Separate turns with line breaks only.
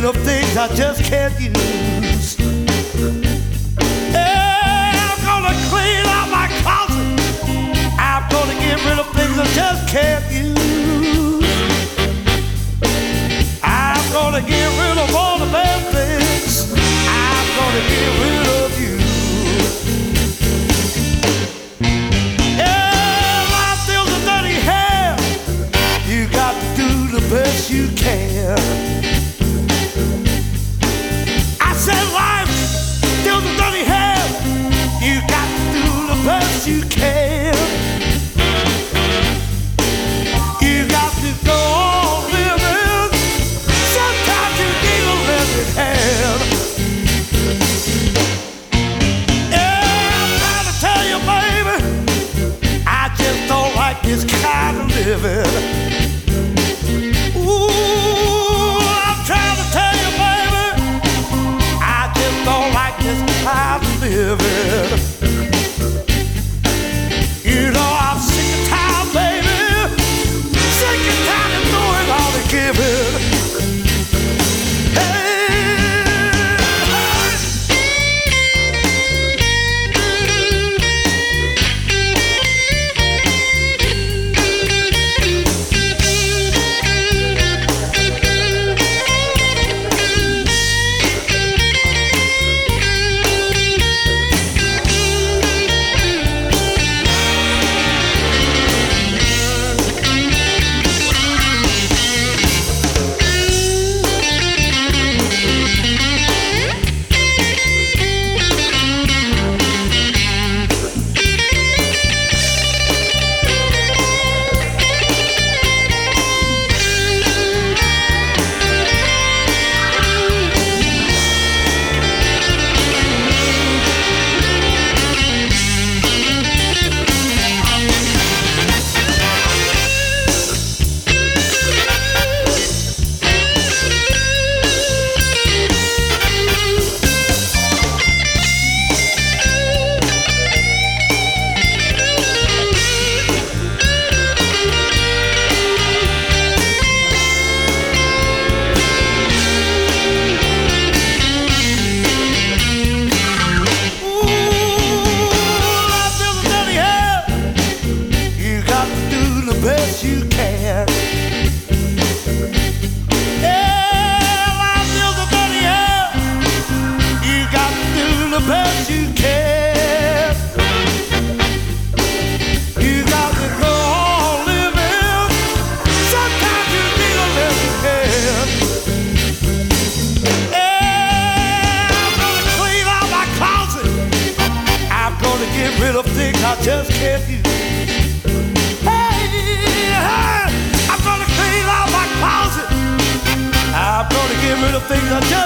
of things I just can't use. Yeah, I'm gonna clean out my closet. I'm gonna get rid of things I just can't use. I'm gonna get rid of all the bad things. I'm gonna get rid of you. Yeah, life deals a dirty hand. You got to do the best you can. I said life deals a dirty hand. You got to do the best you can. You got to go on living. Sometimes you need a left hand. Yeah, I'm trying to tell you, baby, I just don't like this kind of living. Ooh, I'm trying to tell you, baby, I just don't like this kind of living. You know I'm sick and tired, baby, sick and tired of doing all the giving. Hey. Best you can. Yeah, life deals a dirty hand. You got to do the best you can. You got to go on living. Sometimes you need a little hand. Yeah, I'm gonna clean out my closet. I'm gonna get rid of things I just can't use. I'm gonna clean out my closet. I'm gonna get rid of things I just